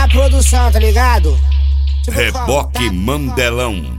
produção, tá ligado? Reboque Mandelão.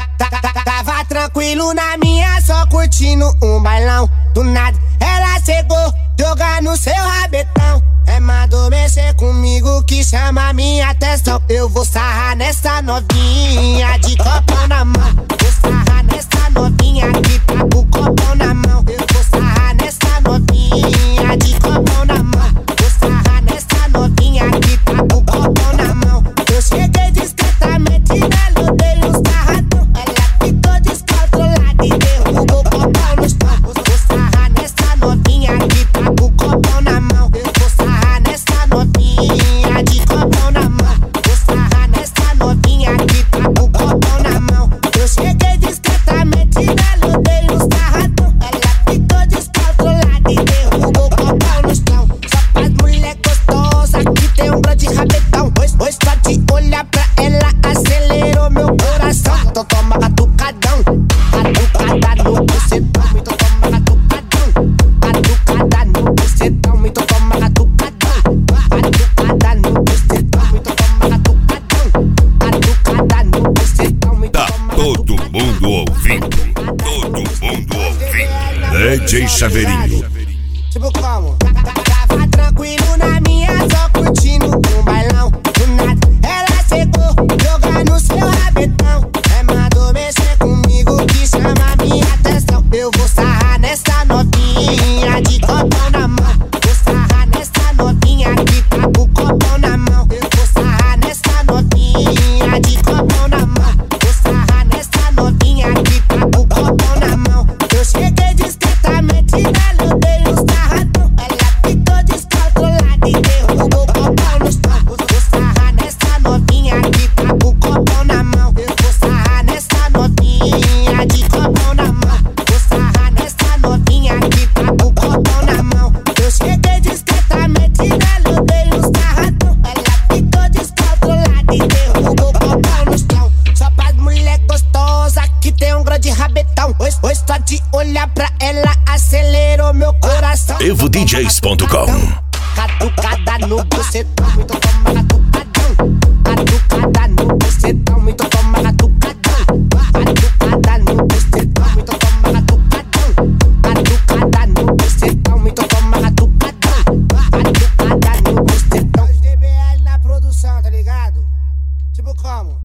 Tava tranquilo na minha, só curtindo um bailão. Do nada ela chegou, jogando seu rabetão. Mandou mexer comigo que chama minha atenção. Eu vou sarrar nessa novinha de copão na mão. Vou sarrar nessa novinha que tá com copão na mão. Eu vou sarrar nessa novinha de copão na mão. Vou sarrar nessa novinha que tá com copão na mão. Eu cheguei discretamente nela, dei um sarradão. Ela ficou descontrolada e derrubou o copão no chão. Vou sarrar nessa novinha que tá com copão na mão. Eu vou sarrar nessa novinha de copão na mão. Vou sarrar nessa novinha que tá com copão na mão. Eu cheguei discretamente nela, dei um sarradão. Ela ficou descontrolada e derrubou o copão no chão. Só faz mulher gostosa que tem um grande rabetão. Pois só de olhar pra ela acelerou meu coração. Então toma catucadão, catucada no bucetão. Então toma catucadão, catucada no bucetão. Então toma catucadão, catucada no bucetão. Então toma catucadão, catucada no bucetão. Tá todo mundo ouvindo, todo mundo ouvindo. DJ Chaveirinho. Tipo como? Tava tranquilo na minha, só curtindo um bailão. Do nada ela chegou, jogando seu rabetão. Mandou mexer comigo que chama minha atenção. Eu vou sarrar nessa novinha de copão na mão. Vou sarrar nessa novinha que tá com copão na mão. Eu vou sarrar nessa novinha de copão na mão. Vou sarrar nessa novinha que tá com copão na mão. Eu cheguei discretamente nela, dei um sarradão. Ela ficou descontrolada e derrubou o copão no chão. Vou sarrar nessa novinha que tá com copão na mão. Eu vou sarrar nessa novinha de copão na mão. Vou sarrar nessa novinha que tá com copão na mão. Eu cheguei discretamente nela, dei um sarradão. Ela ficou descontrolada e derrubou o copão no chão. Só faz mulher gostosa que tem um grande rabetão. Pois só de olhar pra ela acelerou meu coração. EvoDJs.com. Catucada no bucetão, então toma catucadão. Catucada no bucetão, então